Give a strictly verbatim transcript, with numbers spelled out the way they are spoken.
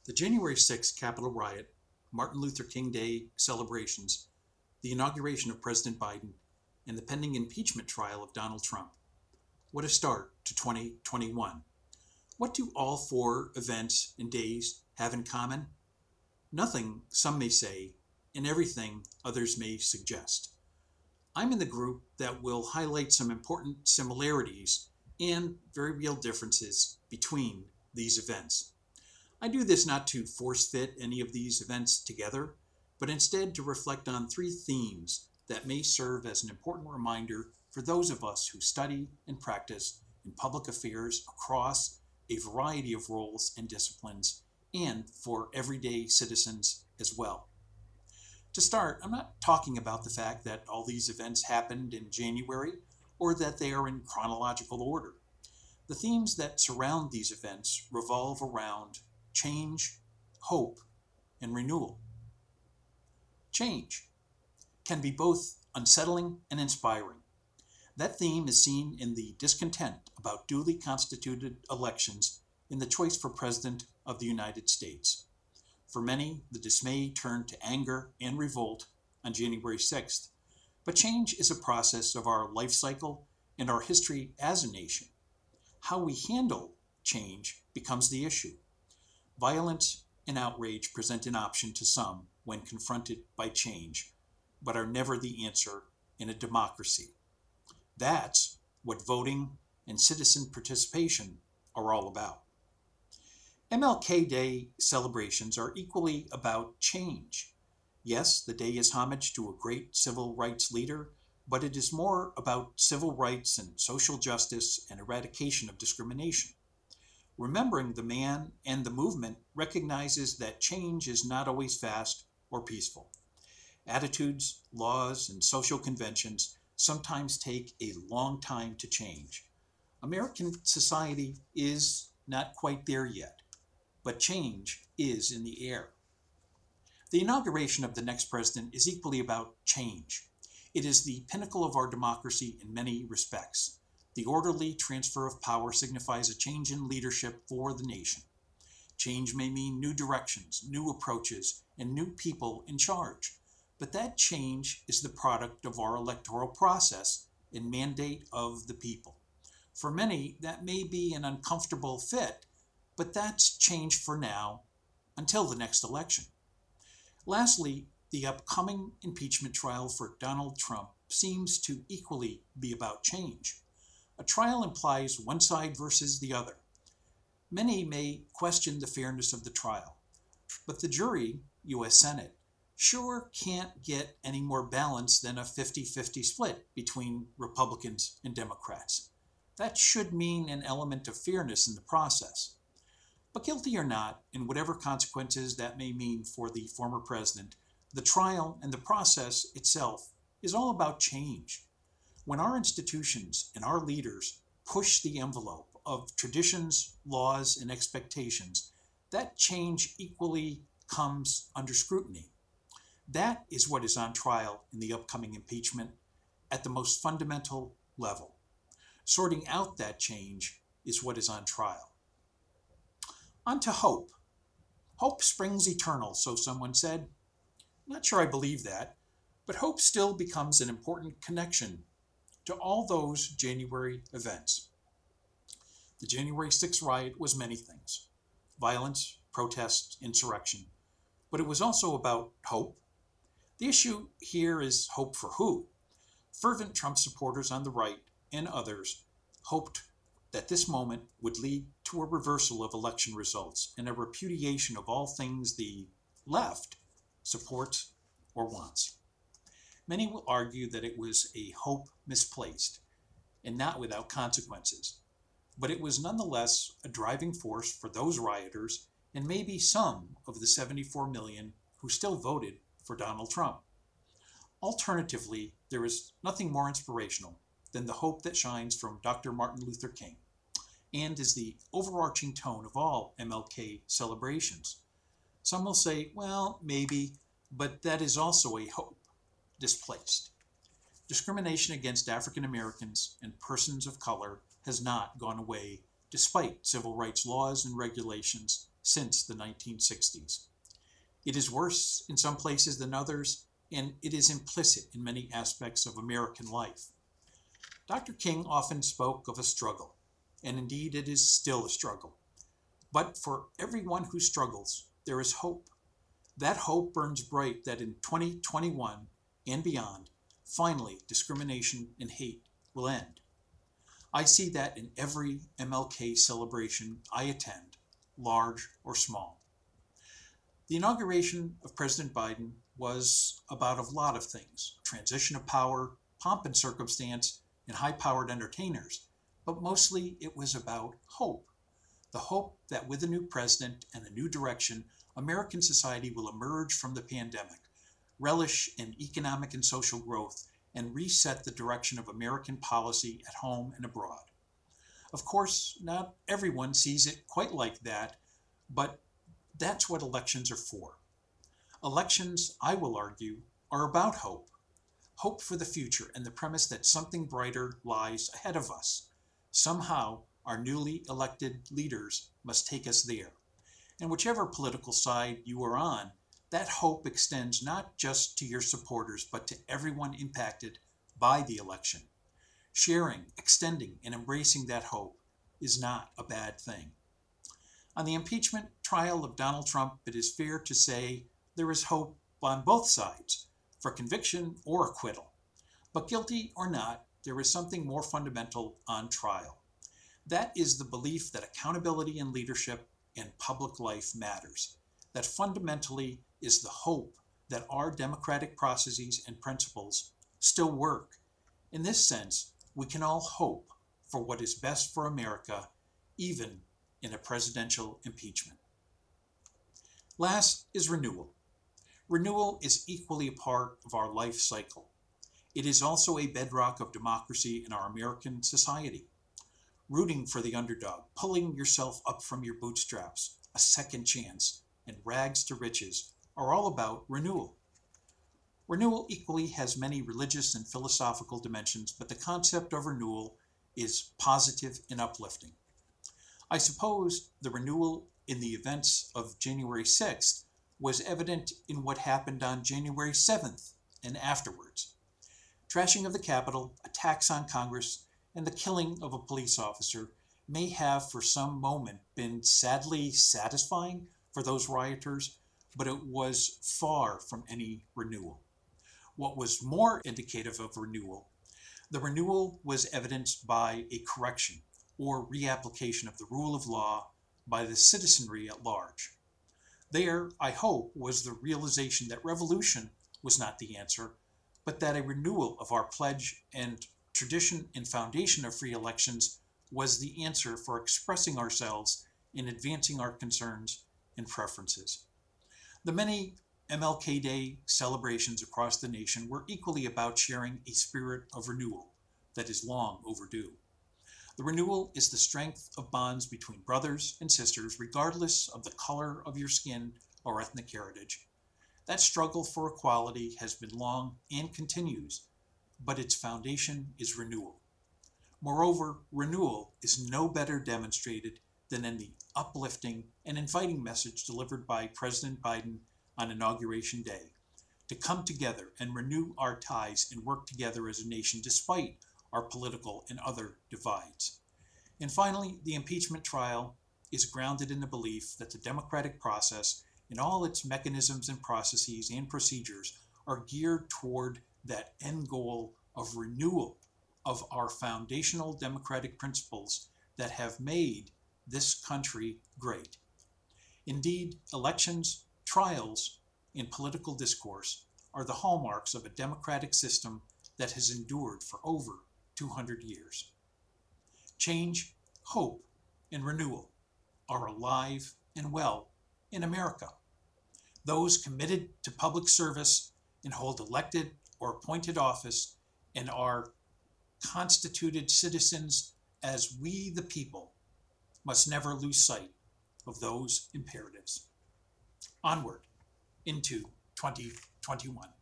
The January sixth Capitol riot, Martin Luther King Day celebrations, the inauguration of President Biden, and the pending impeachment trial of Donald Trump. What a start to twenty twenty-one. What do all four events and days have in common? Nothing, some may say, and everything others may suggest. I'm in the group that will highlight some important similarities and very real differences between these events. I do this not to force fit any of these events together, but instead to reflect on three themes that may serve as an important reminder for those of us who study and practice in public affairs across a variety of roles and disciplines, and for everyday citizens as well. To start, I'm not talking about the fact that all these events happened in January or that they are in chronological order. The themes that surround these events revolve around change, hope, and renewal. Change can be both unsettling and inspiring. That theme is seen in the discontent about duly constituted elections in the choice for President of the United States. For many, the dismay turned to anger and revolt on January sixth. But change is a process of our life cycle and our history as a nation. How we handle change becomes the issue. Violence and outrage present an option to some when confronted by change, but are never the answer in a democracy. That's what voting and citizen participation are all about. M L K Day celebrations are equally about change. Yes, the day is homage to a great civil rights leader, but it is more about civil rights and social justice and eradication of discrimination. Remembering the man and the movement recognizes that change is not always fast or peaceful. Attitudes, laws, and social conventions sometimes take a long time to change. American society is not quite there yet, but change is in the air. The inauguration of the next president is equally about change. It is the pinnacle of our democracy in many respects. The orderly transfer of power signifies a change in leadership for the nation. Change may mean new directions, new approaches, and new people in charge. But that change is the product of our electoral process and mandate of the people. For many, that may be an uncomfortable fit, but that's change for now until the next election. Lastly, the upcoming impeachment trial for Donald Trump seems to equally be about change. A trial implies one side versus the other. Many may question the fairness of the trial, but the jury, U S Senate, sure can't get any more balanced than a fifty-fifty split between Republicans and Democrats. That should mean an element of fairness in the process. But guilty or not, in whatever consequences that may mean for the former president, the trial and the process itself is all about change. When our institutions and our leaders push the envelope of traditions, laws, and expectations, that change equally comes under scrutiny. That is what is on trial in the upcoming impeachment at the most fundamental level. Sorting out that change is what is on trial. On to hope. Hope springs eternal, so someone said. Not sure I believe that, but hope still becomes an important connection to all those January events. The January sixth riot was many things: violence, protest, insurrection, but it was also about hope. The issue here is hope for who? Fervent Trump supporters on the right and others hoped that this moment would lead to a reversal of election results and a repudiation of all things the left supports or wants. Many will argue that it was a hope misplaced and not without consequences, but it was nonetheless a driving force for those rioters and maybe some of the seventy-four million who still voted for Donald Trump. Alternatively, there is nothing more inspirational than the hope that shines from Doctor Martin Luther King and is the overarching tone of all M L K celebrations. Some will say, well, maybe, but that is also a hope displaced. Discrimination against African Americans and persons of color has not gone away despite civil rights laws and regulations since the nineteen sixties. It is worse in some places than others, and it is implicit in many aspects of American life. Doctor King often spoke of a struggle, and indeed it is still a struggle. But for everyone who struggles, there is hope. That hope burns bright that in twenty twenty-one and beyond, finally discrimination and hate will end. I see that in every M L K celebration I attend, large or small. The inauguration of President Biden was about a lot of things: transition of power, pomp and circumstance, and high-powered entertainers. But mostly it was about hope. The hope that with a new president and a new direction, American society will emerge from the pandemic, relish in economic and social growth, and reset the direction of American policy at home and abroad. Of course, not everyone sees it quite like that, but that's what elections are for. Elections, I will argue, are about hope. Hope for the future and the premise that something brighter lies ahead of us. Somehow, our newly elected leaders must take us there. And whichever political side you are on, that hope extends not just to your supporters, but to everyone impacted by the election. Sharing, extending, and embracing that hope is not a bad thing. On the impeachment trial of Donald Trump, it is fair to say there is hope on both sides, for conviction or acquittal. But guilty or not, there is something more fundamental on trial. That is the belief that accountability in leadership and public life matters. That fundamentally is the hope that our democratic processes and principles still work. In this sense, we can all hope for what is best for America, even in a presidential impeachment. Last is renewal. Renewal is equally a part of our life cycle. It is also a bedrock of democracy in our American society. Rooting for the underdog, pulling yourself up from your bootstraps, a second chance, and rags to riches are all about renewal. Renewal equally has many religious and philosophical dimensions, but the concept of renewal is positive and uplifting. I suppose the renewal in the events of January sixth was evident in what happened on January seventh and afterwards. Trashing of the Capitol, attacks on Congress, and the killing of a police officer may have for some moment been sadly satisfying for those rioters, but it was far from any renewal. What was more indicative of renewal, the renewal was evidenced by a correction or reapplication of the rule of law by the citizenry at large. There, I hope, was the realization that revolution was not the answer, but that a renewal of our pledge and tradition and foundation of free elections was the answer for expressing ourselves and advancing our concerns and preferences. The many M L K Day celebrations across the nation were equally about sharing a spirit of renewal that is long overdue. The renewal is the strength of bonds between brothers and sisters, regardless of the color of your skin or ethnic heritage. That struggle for equality has been long and continues, but its foundation is renewal. Moreover, renewal is no better demonstrated than in the uplifting and inviting message delivered by President Biden on Inauguration Day, to come together and renew our ties and work together as a nation despite our political and other divides. And finally, the impeachment trial is grounded in the belief that the democratic process and all its mechanisms and processes and procedures are geared toward that end goal of renewal of our foundational democratic principles that have made this country great. Indeed, elections, trials, and political discourse are the hallmarks of a democratic system that has endured for over two hundred years. Change, hope, and renewal are alive and well in America. Those committed to public service and hold elected or appointed office and are constituted citizens as we the people must never lose sight of those imperatives. Onward into twenty twenty-one.